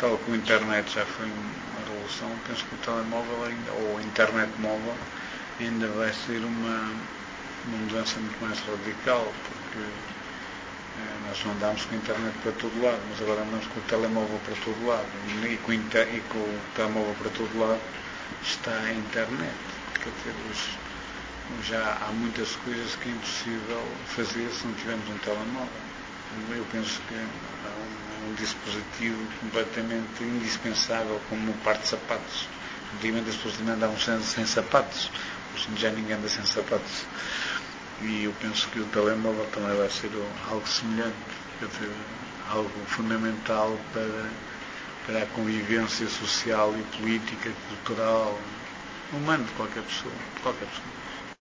tal que a internet já foi uma revolução, penso que o telemóvel ainda, ou a internet móvel ainda vai ser uma mudança muito mais radical, porque nós não andámos com a internet para todo lado, mas agora andamos com o telemóvel para todo lado, e com o telemóvel para todo lado está a internet. Quer dizer, já há muitas coisas que é impossível fazer se não tivermos um telemóvel. Eu penso que é um dispositivo completamente indispensável, como um par de sapatos. Antigamente as pessoas ainda andavam sem sapatos, hoje já ninguém anda sem sapatos. E eu penso que o telemóvel também vai ser algo semelhante, quer dizer, algo fundamental para a convivência social e política, cultural, humana de qualquer pessoa.